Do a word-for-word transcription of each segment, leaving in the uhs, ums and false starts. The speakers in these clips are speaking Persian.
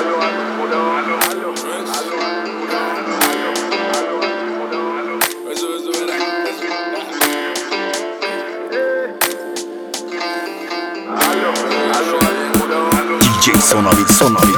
دی جی سوناوید سوناوید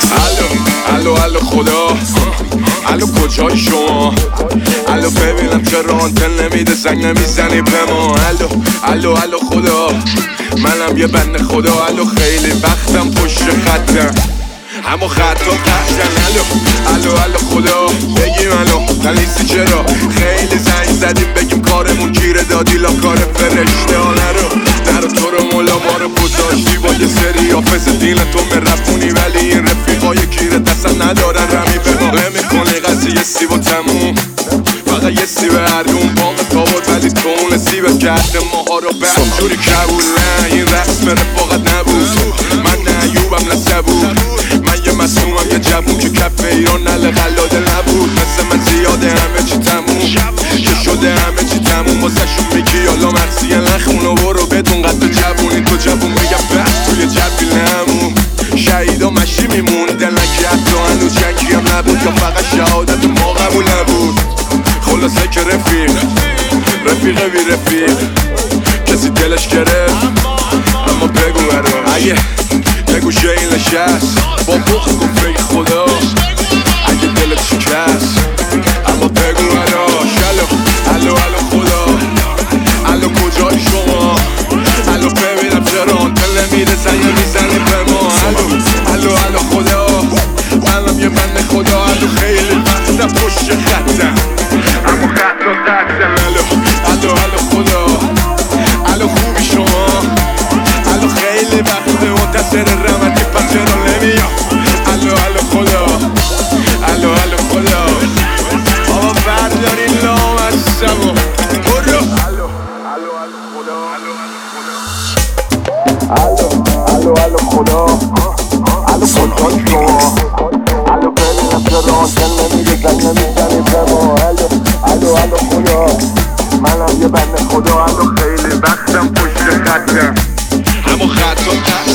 الو الو الو خدا الو کجای شما الو ببینم چرا آنتن نمیده زنگ نمیزنی به ما الو الو الو خدا منم یه بنده خدا الو خیلی وقتم پشت خطم همو خطا قطعن الو الو الو خدا بگیم الو تنیسی چرا خیلی زنگ زدیم بگیم کارمون گیره دادی لا کار فرشته ها نرو در تو رو مولا ما رو گذاشتی با یه سری حافظ دین تو مرفونی ولی این رفیقای گیره دستن ندارن رمی به ما نمیکنی قضیه سیب و تموم فقط یه سیب هردون باقی تا بود ولی تو اون سیبت کرده ماها رو بهجوری کبول نه این رسم رفاقت نبود من نه ایوبم نسبود من یه مسئومم یه جوون که کف ایران نل غلاده نبود مثل من زیاده همه چی تموم که شده همه چی تموم واسه شون میگی یالا مرسیه نخونو برو بدون قد جوونی تو جوون میگم بس توی جبیل نمون شهیدا مشی میمونده نکی حتی هنو جنگی هم نبود یا فقط شهادت ما قبول نبود خلاصه که رفیق رفیقه بی رفیق کسی دلش گرفت اما بگو برا اگه بگو شیل نشست با بخ گفت بگی خدا اگه دلت شکست اما بگو برا الو الو الو خدا الو کجای شما الو ببینم چرا آنتن نمیره زنگ میزنی به ما الو الو الو خدا منم یه بنده خدا الو خیلی وقتم پشت خطم اما خط رو قطعم الو الو الو خدا الو خوبی شما الو خیلی وقت منتظر رحمتی پس چرا نمیام الو الو خدا الو الو خدا آقا برداری لامستم و برو الو الو الو خدا الو الو الو خدا الو کجای شما الو ببینم چرا آنتن نمیده زنگ نمیزنی به ما الو الو الو خدا منم یه بنده خدا الو خیلی وقتم پشت خطم همو خطا